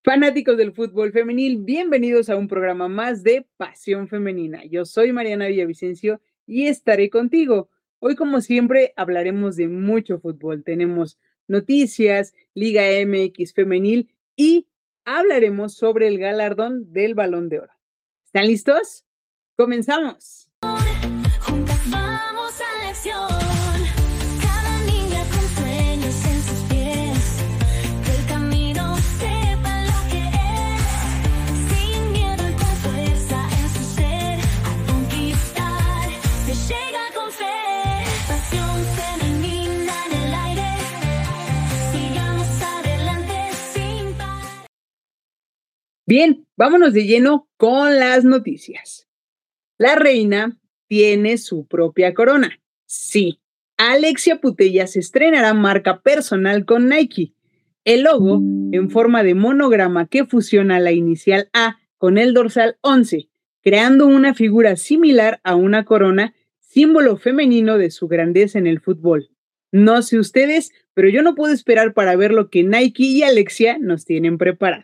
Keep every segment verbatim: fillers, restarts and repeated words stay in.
Fanáticos del fútbol femenil, bienvenidos a un programa más de Pasión Femenina. Yo soy Mariana Villavicencio y estaré contigo. Hoy, como siempre, hablaremos de mucho fútbol. Tenemos noticias, Liga M X femenil y hablaremos sobre el galardón del Balón de Oro. ¿Están listos? ¡Comenzamos! Juntas vamos a la acción. Cada niña con sueños en sus pies. Del camino sepa lo que es. Sin miedo y con fuerza en su ser. A conquistar se llega con fe. Pasión femenina en el aire. Sigamos adelante sin parar. Bien, vámonos de lleno con las noticias. La reina tiene su propia corona. Sí, Alexia Putellas estrenará marca personal con Nike. El logo, en forma de monograma que fusiona la inicial A con el dorsal once, creando una figura similar a una corona, símbolo femenino de su grandeza en el fútbol. No sé ustedes, pero yo no puedo esperar para ver lo que Nike y Alexia nos tienen preparado.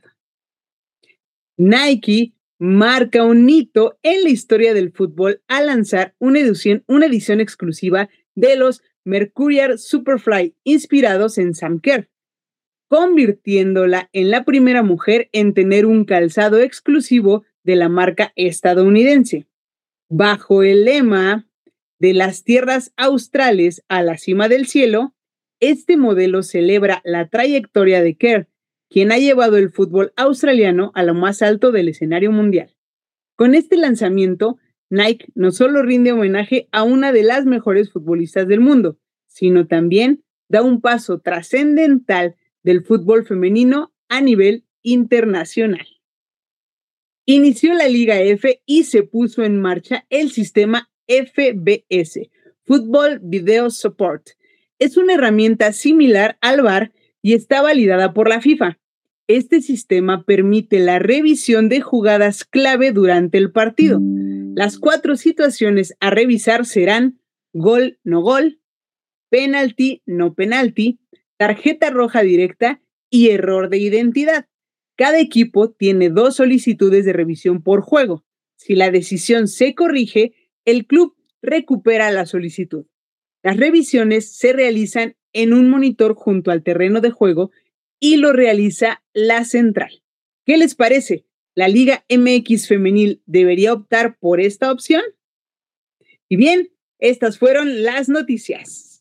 Nike marca un hito en la historia del fútbol al lanzar una edición, una edición exclusiva de los Mercurial Superfly inspirados en Sam Kerr, convirtiéndola en la primera mujer en tener un calzado exclusivo de la marca estadounidense. Bajo el lema de las tierras australes a la cima del cielo, este modelo celebra la trayectoria de Kerr, quien ha llevado el fútbol australiano a lo más alto del escenario mundial. Con este lanzamiento, Nike no solo rinde homenaje a una de las mejores futbolistas del mundo, sino también da un paso trascendental del fútbol femenino a nivel internacional. Inició la Liga F y se puso en marcha el sistema F B S, Football Video Support. Es una herramienta similar al V A R y está validada por la FIFA. Este sistema permite la revisión de jugadas clave durante el partido. Las cuatro situaciones a revisar serán gol, no gol, penalti, no penalti, tarjeta roja directa y error de identidad. Cada equipo tiene dos solicitudes de revisión por juego. Si la decisión se corrige, el club recupera la solicitud. Las revisiones se realizan en un monitor junto al terreno de juego y lo realiza la central. ¿Qué les parece? ¿La Liga M X femenil debería optar por esta opción? Y bien, estas fueron las noticias.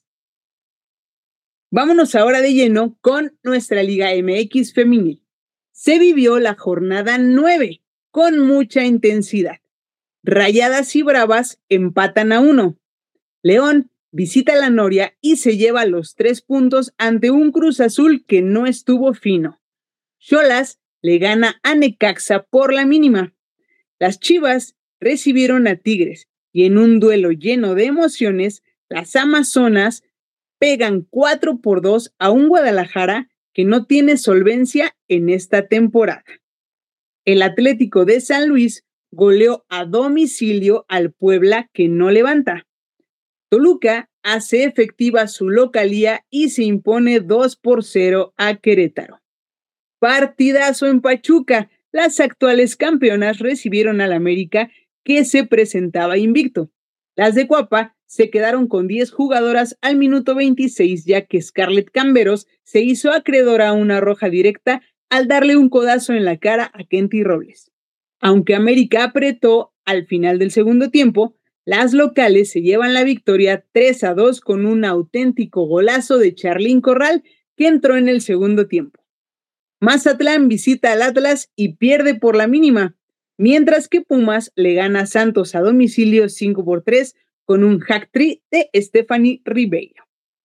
Vámonos ahora de lleno con nuestra Liga M X femenil. Se vivió la jornada nueve con mucha intensidad. Rayadas y Bravas empatan a uno. León visita la Noria y se lleva los tres puntos ante un Cruz Azul que no estuvo fino. Xolas le gana a Necaxa por la mínima. Las Chivas recibieron a Tigres y en un duelo lleno de emociones, las Amazonas pegan cuatro por dos a un Guadalajara que no tiene solvencia en esta temporada. El Atlético de San Luis goleó a domicilio al Puebla que no levanta. Toluca hace efectiva su localía y se impone dos por cero a Querétaro. Partidazo en Pachuca. Las actuales campeonas recibieron al América que se presentaba invicto. Las de Cuapa se quedaron con diez jugadoras al minuto veintiséis, ya que Scarlett Camberos se hizo acreedora a una roja directa al darle un codazo en la cara a Kenty Robles. Aunque América apretó al final del segundo tiempo, las locales se llevan la victoria tres a dos con un auténtico golazo de Charlín Corral que entró en el segundo tiempo. Mazatlán visita al Atlas y pierde por la mínima, mientras que Pumas le gana a Santos a domicilio cinco por tres con un hat-trick de Stephanie Ribeiro.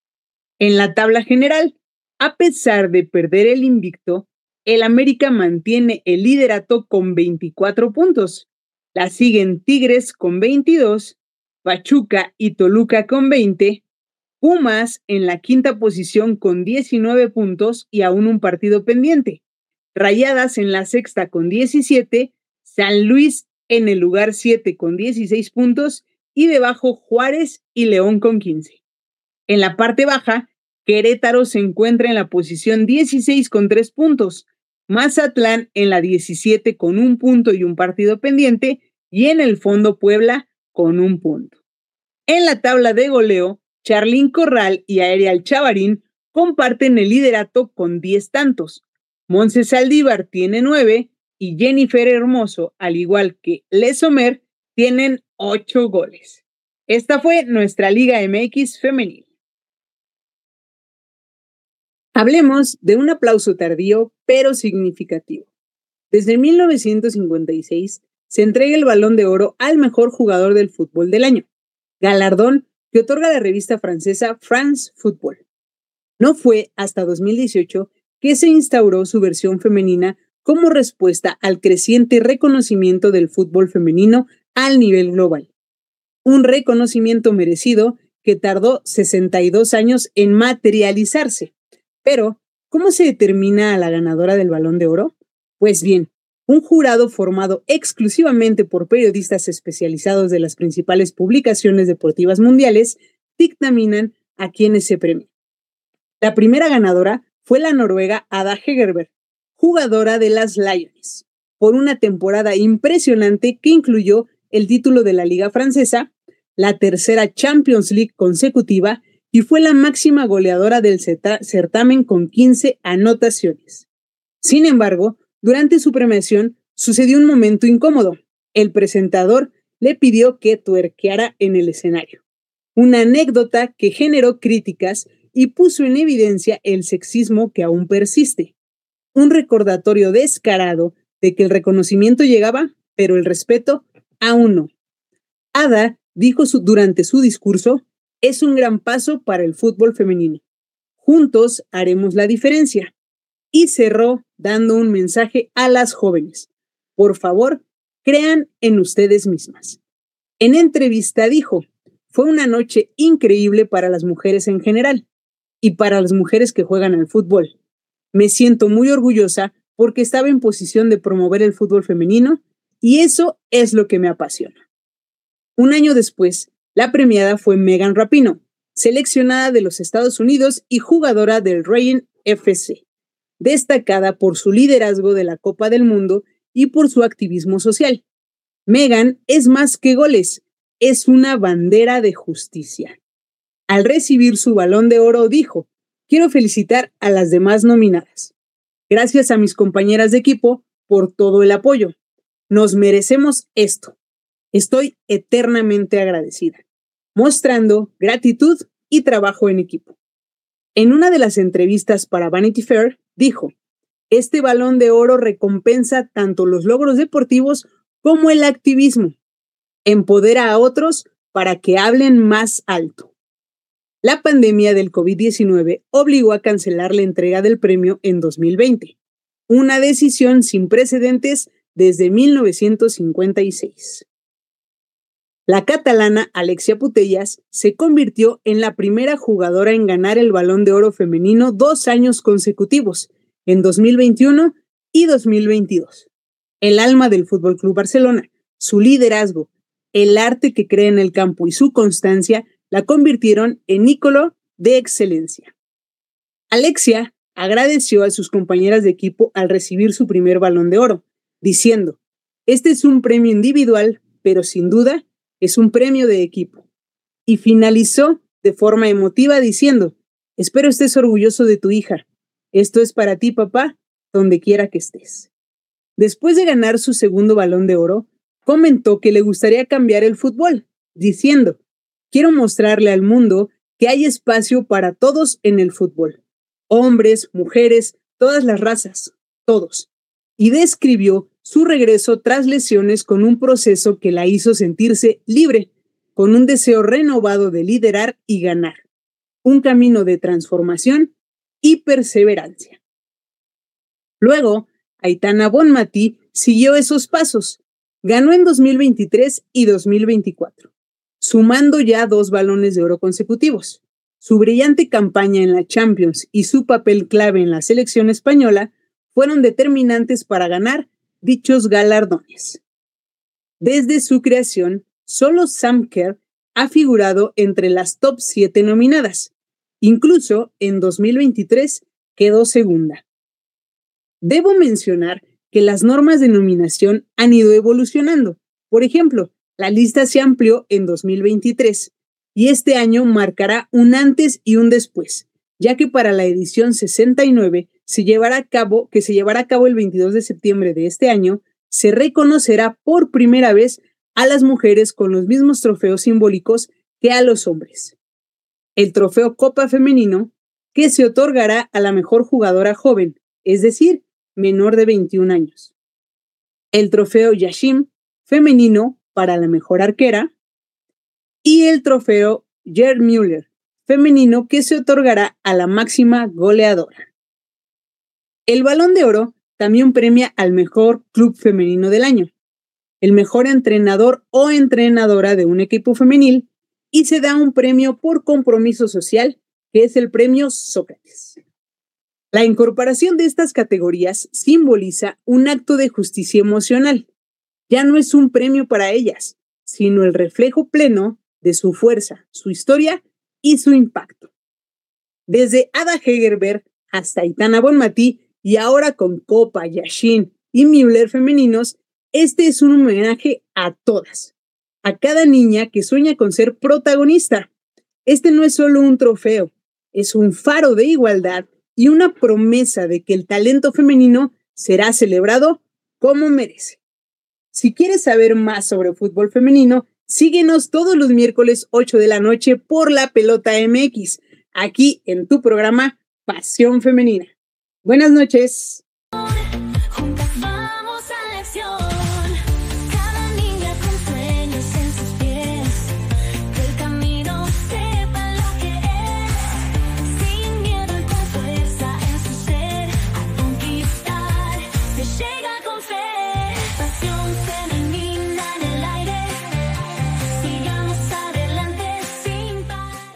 En la tabla general, a pesar de perder el invicto, el América mantiene el liderato con veinticuatro puntos. La siguen Tigres con veintidós, Pachuca y Toluca con veinte, Pumas en la quinta posición con diecinueve puntos y aún un partido pendiente. Rayadas en la sexta con diecisiete, San Luis en el lugar siete con dieciséis puntos y debajo Juárez y León con quince. En la parte baja, Querétaro se encuentra en la posición dieciséis con tres puntos. Mazatlán en la diecisiete con un punto y un partido pendiente, y en el fondo Puebla con un punto. En la tabla de goleo, Charlín Corral y Aerial Chavarín comparten el liderato con diez tantos. Montse Saldívar tiene nueve y Jennifer Hermoso, al igual que Lesomer, tienen ocho goles. Esta fue nuestra Liga M X femenil. Hablemos de un aplauso tardío, pero significativo. Desde mil novecientos cincuenta y seis se entrega el Balón de Oro al mejor jugador del fútbol del año, galardón que otorga la revista francesa France Football. No fue hasta dos mil dieciocho que se instauró su versión femenina como respuesta al creciente reconocimiento del fútbol femenino al nivel global. Un reconocimiento merecido que tardó sesenta y dos años en materializarse. Pero, ¿cómo se determina a la ganadora del Balón de Oro? Pues bien, un jurado formado exclusivamente por periodistas especializados de las principales publicaciones deportivas mundiales dictaminan a quienes se premian. La primera ganadora fue la noruega Ada Hegerberg, jugadora de las Lions, por una temporada impresionante que incluyó el título de la Liga Francesa, la tercera Champions League consecutiva y fue la máxima goleadora del certamen con quince anotaciones. Sin embargo, durante su premiación sucedió un momento incómodo. El presentador le pidió que tuerqueara en el escenario. Una anécdota que generó críticas y puso en evidencia el sexismo que aún persiste. Un recordatorio descarado de que el reconocimiento llegaba, pero el respeto aún no. Ada dijo su, durante su discurso: es un gran paso para el fútbol femenino. Juntos haremos la diferencia. Y cerró dando un mensaje a las jóvenes. Por favor, crean en ustedes mismas. En entrevista dijo: fue una noche increíble para las mujeres en general y para las mujeres que juegan al fútbol. Me siento muy orgullosa porque estaba en posición de promover el fútbol femenino y eso es lo que me apasiona. Un año después, la premiada fue Megan Rapinoe, seleccionada de los Estados Unidos y jugadora del Reign F C, destacada por su liderazgo de la Copa del Mundo y por su activismo social. Megan es más que goles, es una bandera de justicia. Al recibir su Balón de Oro dijo: quiero felicitar a las demás nominadas. Gracias a mis compañeras de equipo por todo el apoyo. Nos merecemos esto. Estoy eternamente agradecida, mostrando gratitud y trabajo en equipo. En una de las entrevistas para Vanity Fair, dijo: este Balón de Oro recompensa tanto los logros deportivos como el activismo. Empodera a otros para que hablen más alto. La pandemia del COVID diecinueve obligó a cancelar la entrega del premio en dos mil veinte, una decisión sin precedentes desde mil novecientos cincuenta y seis. La catalana Alexia Putellas se convirtió en la primera jugadora en ganar el Balón de Oro femenino dos años consecutivos, en dos mil veintiuno y dos mil veintidós. El alma del F C Barcelona, su liderazgo, el arte que crea en el campo y su constancia la convirtieron en ícono de excelencia. Alexia agradeció a sus compañeras de equipo al recibir su primer Balón de Oro, diciendo: este es un premio individual, pero sin duda es un premio de equipo. Y finalizó de forma emotiva diciendo: espero estés orgulloso de tu hija. Esto es para ti, papá, donde quiera que estés. Después de ganar su segundo Balón de Oro, comentó que le gustaría cambiar el fútbol, diciendo: quiero mostrarle al mundo que hay espacio para todos en el fútbol. Hombres, mujeres, todas las razas, todos. Y describió su regreso tras lesiones con un proceso que la hizo sentirse libre, con un deseo renovado de liderar y ganar. Un camino de transformación y perseverancia. Luego, Aitana Bonmatí siguió esos pasos. Ganó en dos mil veintitrés y dos mil veinticuatro, sumando ya dos Balones de Oro consecutivos. Su brillante campaña en la Champions y su papel clave en la selección española fueron determinantes para ganar dichos galardones. Desde su creación, solo Sam Kerr ha figurado entre las top siete nominadas. Incluso en dos mil veintitrés quedó segunda. Debo mencionar que las normas de nominación han ido evolucionando. Por ejemplo, la lista se amplió en dos mil veintitrés y este año marcará un antes y un después, ya que para la edición sesenta y nueve se llevará a cabo, que se llevará a cabo el veintidós de septiembre de este año, se reconocerá por primera vez a las mujeres con los mismos trofeos simbólicos que a los hombres. El trofeo Copa Femenino, que se otorgará a la mejor jugadora joven, es decir, menor de veintiún años. El trofeo Yashim femenino para la mejor arquera y el trofeo Gerd Müller femenino que se otorgará a la máxima goleadora. El Balón de Oro también premia al mejor club femenino del año, el mejor entrenador o entrenadora de un equipo femenil y se da un premio por compromiso social que es el premio Sócrates. La incorporación de estas categorías simboliza un acto de justicia emocional. Ya no es un premio para ellas, sino el reflejo pleno de su fuerza, su historia y su impacto. Desde Ada Hegerberg hasta Aitana Bonmatí y ahora con Copa, Yashin y Müller femeninos, este es un homenaje a todas, a cada niña que sueña con ser protagonista. Este no es solo un trofeo, es un faro de igualdad y una promesa de que el talento femenino será celebrado como merece. Si quieres saber más sobre fútbol femenino, síguenos todos los miércoles ocho de la noche por La Pelota M X, aquí en tu programa Pasión Femenina. Buenas noches.